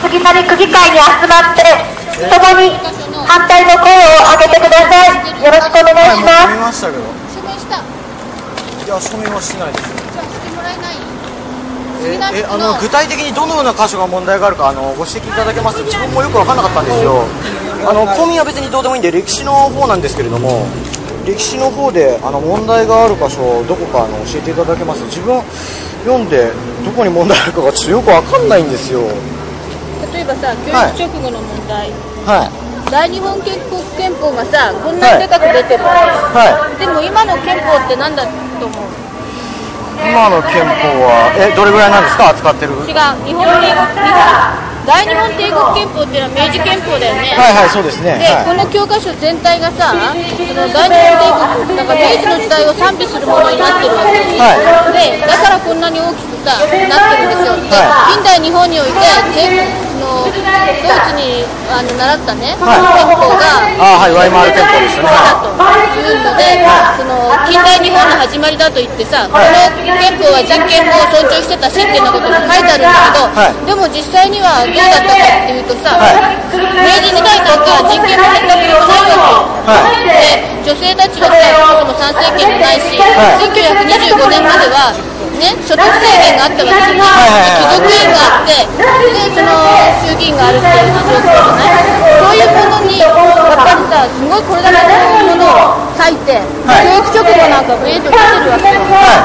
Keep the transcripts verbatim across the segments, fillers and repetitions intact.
ぎ去り区議会に集まって共に反対の声を上げてください。よろしくお願いします。 はい、もう見ましたけど。 署名した。 いや、署名はしてないです。 じゃあしてもらえない？ ええあの具体的にどのような箇所が問題があるかあのご指摘いただけます。自分もよく分からなかったんですよ。あの公民は別にどうでもいいんで歴史の方なんですけれども、歴史の方であの問題がある箇所をどこかあの教えていただけます。自分読んでどこに問題あるかがちょっとよく分かんないんですよ。 例えばさ、教育直後の問題、 はい、 大日本憲法憲法がさこんなに高く出てる、 はい、 でも今の憲法って何だと思う？ 今の憲法はえどれぐらいなんですか、扱ってる？ 違う、日本帝国大日本帝国憲法っていうのは明治憲法だよね。 はいはい、そうですね。 で、 はい、 この教科書全体がさ、その大日本帝国だから明治の時代を賛美するものになってるわけです、はい、で、だからこんなに大きくさなってるんですよ。で、はい、近代日本においてそのドイツにあの習ったね、はい、憲法があ、はい、ワイマール憲法ですよね。 だというので、はい、その近代日本の始まりだと言ってさ、この憲法は人権も尊重してたしっていうようなことが書いてあるんだけど、はい、でも実際にはどうだったかっていうとさ、はい、明治時代なんか人権も減ったことないわけよ、はい、で女性たちはさ、そもそも参政権もないし、はい、せんきゅうひゃくにじゅうごねんまではね、所得制限があったわけですよね、貴族院があって、でその衆議院があるっていう状況じゃない。そういうものにやっぱりさ、すごいこれだけのものを書いて、はい、教育直後なんかブレード出てるわけよ、はい、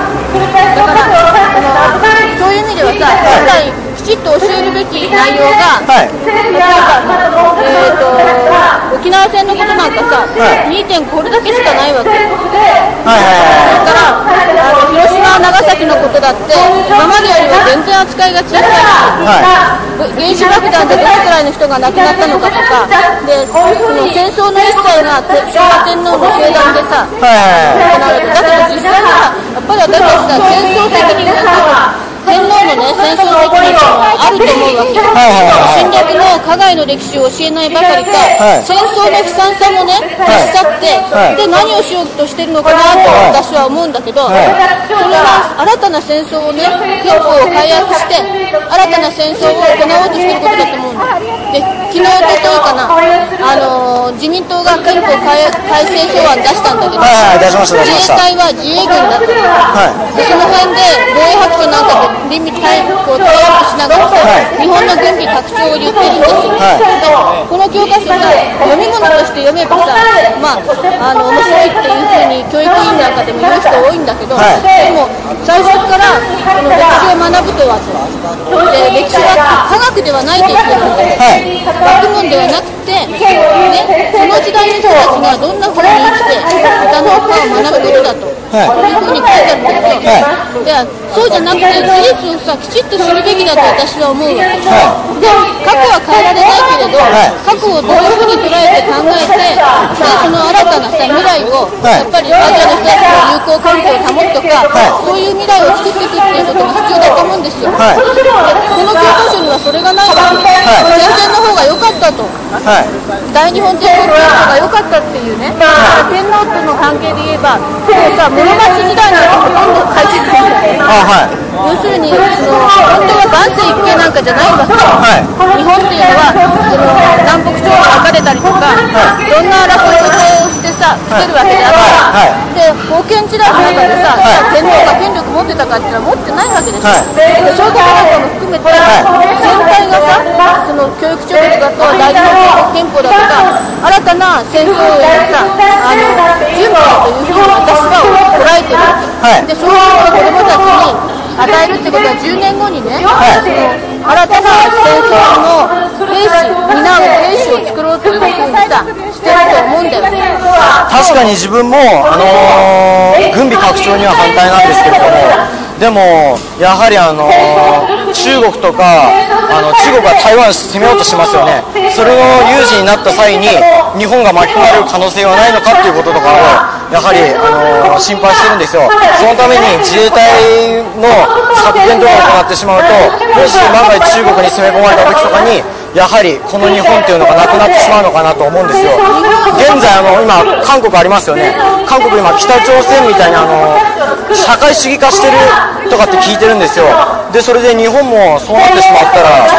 だからそのそういう意味ではさ、本来きちっと教えるべき内容が、はい、例えば、えー、と沖縄戦のことなんかさ、はい、にてんこれだけしかないわけ、はいはいはい、だからあの広島長崎のことだって今までよりは全然扱いが小さいし、はい、原子爆弾でどれくらいの人が亡くなったのかとかで、その戦争の一切が昭和天皇の盛断でさ、はいはいはい、だけど実際にはやっぱり私たちさ、戦争責任が天皇のね、戦争責任があると思うわけよ、はいはいはい、侵略の加害の歴史を教えないばかりか、はい、戦争の悲惨さもね、消し去って、はい、で何をしようとしてるのかなと私は思うんだけど、はい、それは新たな戦争をね、憲法を改悪して新たな戦争を行おうとしてることだと思うんだ。で、昨日おとといかな、あのー、自民党が憲法改改正草案出したんだけど、はいはい、出しました出しました。自衛隊は自衛軍だと、はい、でその辺で防衛白書なんかで倫理対こうタイアップしながらさ、はい、日本の軍備拡張を言ってるんですよ、はい、でこの教科書さ、読み物として読めばさ、まあ、あの面白いっていうふうに教育委員なんかでも言う人多いんだけど、はい、でも最初からこの歴史を学ぶとはで歴史は科学ではないと言ってるんです、はい、学問ではなくて、ね、その時代の人たちがどんなふうに生きて他の科を学ぶことだと、はい、いうふうに書いてあるんですよ、はい、でそうじゃなくて事実をさきちっと知るべきだと私は思うわけです、はい、で過去は変えられないけれど、はい、過去をどういうふうに捉えて考えて、でその新たなさ未来を、はい、やっぱりアジアの人たちの友好関係を保つとか、はい、そういう未来を作っていくっていうことが必要だと思うんですよ、はい、でこの教科書にはそれがないわけです、はい、戦前の方が良かったと、はい、大日本帝国憲法が良かったっていうね、はい、天皇との関係で言えばそうさ、室町時代なんかほとんど書いてないんだよね、はい、要するにその本当は万世一系なんかじゃないわけ、はい、日本っていうのはその南北朝が分かれたりとか、はい、いろんな争いをしてさ来てるわけであって、はい、で封建時代の中でさ、はい、天皇が権力持ってたかっていうのは持ってないわけですよ、はい、で聖徳なんかも含めて、はい、全体がさその教育直後だと大日本帝国憲法だとか新たな戦争へのさあの準備だというふうに私は捉えてるわけ、はい、でそういうのを子どもたちに与えるってことはじゅうねんごにね、はい、その新たな戦争の兵士、担う兵士を作ろうというふうにさしてると思うんだよね。 確かに自分も、あのー、軍備拡張には反対なんですけれども、でもやはり、あのー、中国とかあの中国が台湾を攻めようとしますよね。それの有事になった際に日本が巻き込まれる可能性はないのかっていうこととかをやはり、あのー、心配してるんですよ。そのために自衛隊の削減とかを行ってしまうと、もし万が一中国に攻め込まれた時とかにやはりこの日本っていうのがなくなってしまうのかなと思うんですよ。現在あの今韓国ありますよね。韓国今北朝鮮みたいなあの社会主義化してるとかって聞いてるんですよ。でそれで日本もそうなってしまったら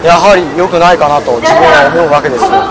やはり良くないかなと自分は思うわけです。はい、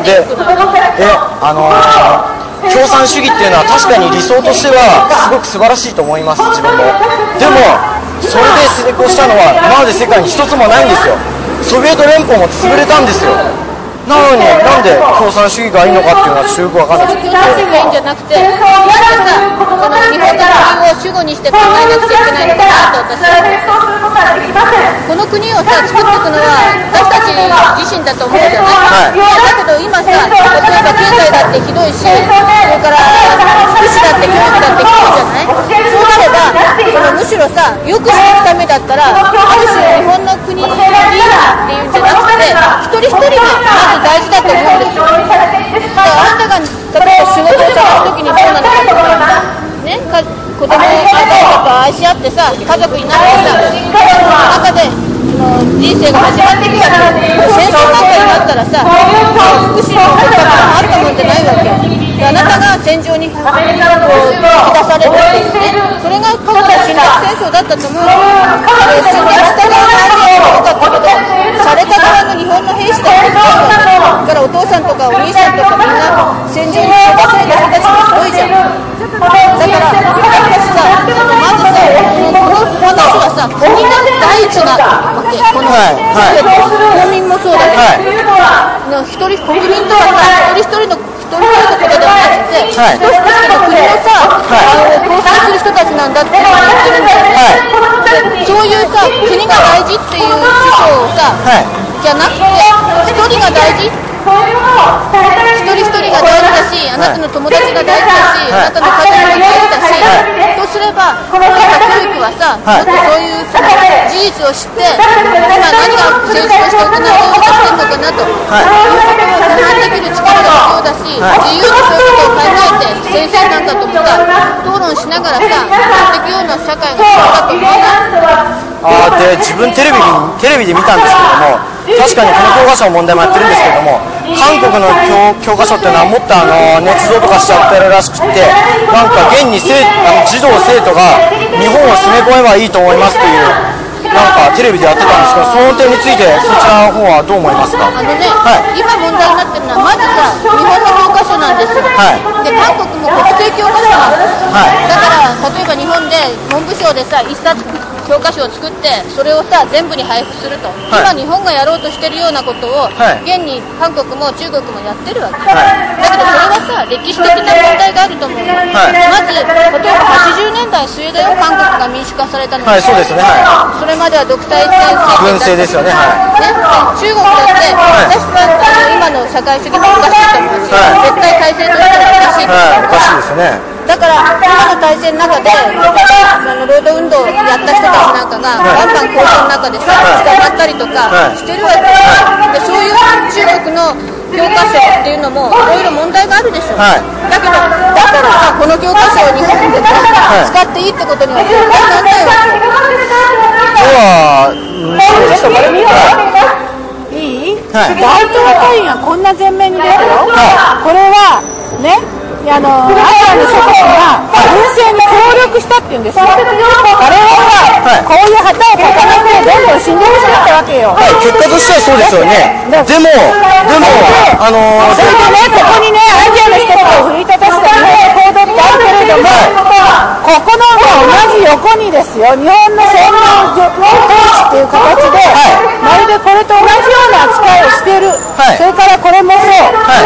で、え、あのー、共産主義っていうのは確かに理想としてはすごく素晴らしいと思います、自分も。でもそれで成功したのは今まで世界に一つもないんですよ。ソビエト連邦も潰れたんですよ。なのになんで共産主義がいいのかっていうのは中国わかんないです。 共産主義がいいんじゃなくて、なんでさ、その日本の国を主語にして考えなくちゃいけないのかなと私はこの国をさ作っていくのは私たち自身だと思うじゃない、はい、だけど今さ、例えば経済だってひどいし、それから福祉だって教育だってひどいじゃない。そうなればそのむしろさ、よくしていくためだったらある種日本の国のリーダーっていうんじゃなくて一人一人がまず大事だと思うんですよ。だからあなたが例えば仕事を探すときにどうなのかとかね、か子供が誰かと愛し合ってさ、家族になってさ、その中でその人生が始まっていくわけ。戦争なんかになったらさ、福祉のこととかもあったもんじゃないわけ。であなたが戦場にこう引き出されるっていうね、それが過去の侵略戦争だったと思う。で侵略した側のアジアが多かったけど、された側の日本の兵士だって多いわけだから、お父さんとかお兄さんとかみんな戦場に育てられた人たちも多いじゃん。だから私さ、まずさ、この話はさ、国が第一なわけ。この国民もそうだけど、一人国民とはさ、一人一人の一人一人のことではなくて、一人一人の国をさ、構成する人たちなんだって言ってるんだよね。そういうさ、国が大事っていう思想をさ、じゃなくて、一人が大事。一人一人が大事だし、あなたの友達が大事だし、あなたの家族が大事だし、とすれば、この教育はさ、もっとそういうその事実を知って、今何が政治として行われようとしてるのかなということを批判できる力が必要だし、自由にそういうことを考えて、先生なんかともさ、討論しながらさ、やっていくような社会が必要だと思うな。 あで自分テレビにテレビで見たんですけども、確かにこの教科書の問題もやってるんですけども、韓国の 教, 教科書っていうのはもっとあの捏造とかしちゃってるらしくて、なんか現に生あの児童生徒が日本を攻め込めばいいと思いますというなんかテレビでやってたんですけど、その点についてそちらの方はどう思いますか。 あのね、はい、今問題になってるのはまずさ、日本の教科書なんですよ、はい、で韓国も国定教科書なんです、はい、だから例えば日本で文部省でさ一冊教科書を作ってそれをさ全部に配布すると、はい、今日本がやろうとしてるようなことを、はい、現に韓国も中国もやってるわけ、はい、だけどそれはさ歴史的な問題があると思う、はい、まず例えばはちじゅうねんだい末だよ、韓国が民主化されたの、 はい、そうですね、はい、 それまでは独裁政権軍政ですよね、はい、 ね、中国だって、はい、私は今の社会主義もおかしいと思うし、はい、絶対体制としてはおかしいと思う、はい、 おかしいですね。 だから今の体制の中であの労働運動をやった人たちなんかが、はい、バンバン交渉の中でさ、はい、捕まったりとかしてるわけ、はい、でそういう中国の教科書っていうのもいろいろ問題があるでしょ、はい、だけどだからさこの教科書を日本で、ね、はい、使っていいってことには絶対なんないわけよ。 では、うん、そうでしたかね、 はい、いい、はい、大東会議がこんな前面に出るよ、はい、これはね、あのアジアの諸国が軍政に協力したっていうんですよ。あれはさ、はい、こういう旗を掲げてどんどん侵略してったわけよ、 はい、結果としてはそうですよね。でもでもあのー、 それでね、ここにねアジアの人々を奮い立たせた日本の行動ってあるけれども、はい、ここの同じ横にですよ、日本の占領統治っていう形で、はい、まるでこれと同じような扱いをしている、はい、それからこれもそう、はい、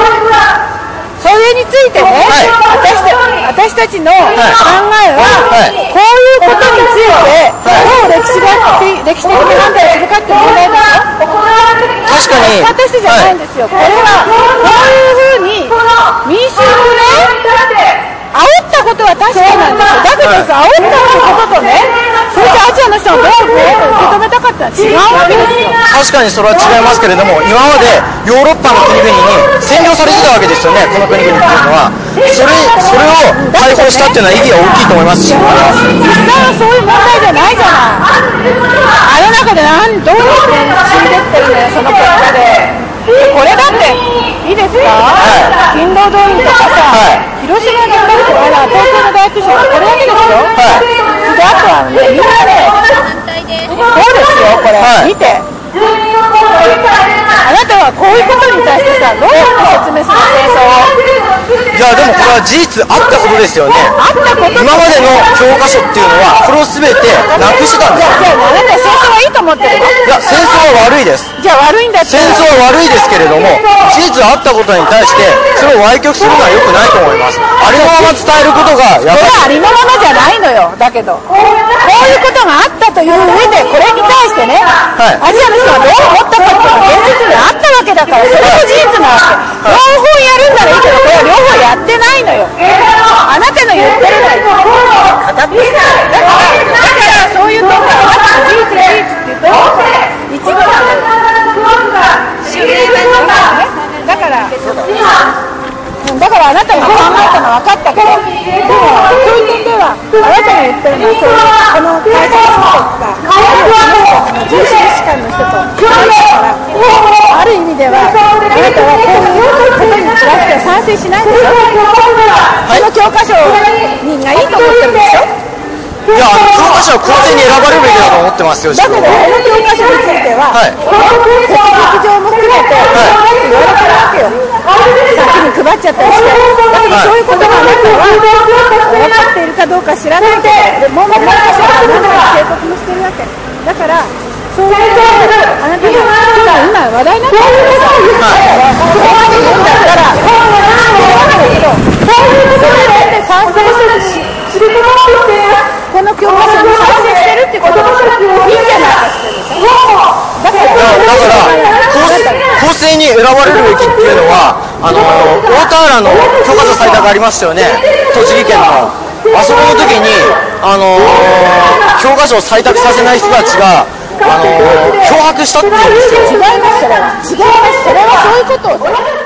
それについてね、はい、私, た私たちの考えは、はい、こういうことについて、はい、どう歴史学的、歴史的に判断するかっていう問題ですよ。 確かに私たちじゃないんですよ、はい、これはこういうふうに民衆をね煽ったことは確かなんですよ。だけどさ、煽ったこととね、それじゃアジアの人はどう受け止めたかったら違うわけですよ。 確かにそれは違いますけれども、今までヨーロッパの国々に占領されてたわけですよね、この国々っていうのは。それそれを解放したっていうのは意義が大きいと思いますし、 実際はそういう問題じゃないじゃない。あの中で何どういう人死んでってるのよ、その結果で。これだっていいですか、はい、勤労動員とかさ、はい、広島の大学とか東京の大学生はこれだけですよ、はい、であとはねみんなねそうですよこれ、はい、見てこあなたはこういうことに対してさ、どうやって説明する戦争を。 いやでもこれは事実あったことですよね。 あったこと。 今までの教科書っていうのはこれを全てなくしてたんですよ。 じゃああなた戦争はいいと思ってるの？ いや戦争は悪いです。 じゃあ悪いんだって。 戦争は悪いですけれども、事実あったことに対してそれを歪曲するのは良くないと思います。ありのまま伝えることがやっぱりそれはありのままじゃないのよ。だけどこういうことがあったという上でこれに対してね、 はい、 アジアの人はどう思ったかっていうのが現実にあったわけだから、それも事実なわけ、はい、両方やるんならいいけど、これは両方やってないのよ。あなたの言ってるのは片っ端からだからそういうところが事実事実って言うと一部なんだよ。だからだからあなたが考えたのは分かったけど、でもそういう点ではあなたが言ってるのはそういうこの会社の人とかこの人たちの重視士官の人と違うからある意味ではあなたはこういうことに対しては賛成しないでしょ。この教科書にがいいと思ってるでしょ。 いやあの教科書は公正に選ばれるべきだと思ってますよ。 だけどこの教科書については、はい、手続き上も含めて、はい、言われてるわけよ。先に配っちゃったりして。だからそういうことがあなたは分かっているかどうか知らないけど、文部科学省があなたに警告もしてるわけだから、そういうあなたが今話題になってるんですよ。ここまで言うんだったらそういうわけだけど、それで賛成するしこの教科書に賛成してるってことがいいんじゃないかって言うでしょ。だからだから公正に選ばれるべきっていうのはあの大田原の教科書採択ありましたよね、栃木県の。あそこの時にあの教科書を採択させない人たちがあの脅迫したっていうんですよ。 違います、それは違います、それはそういうことを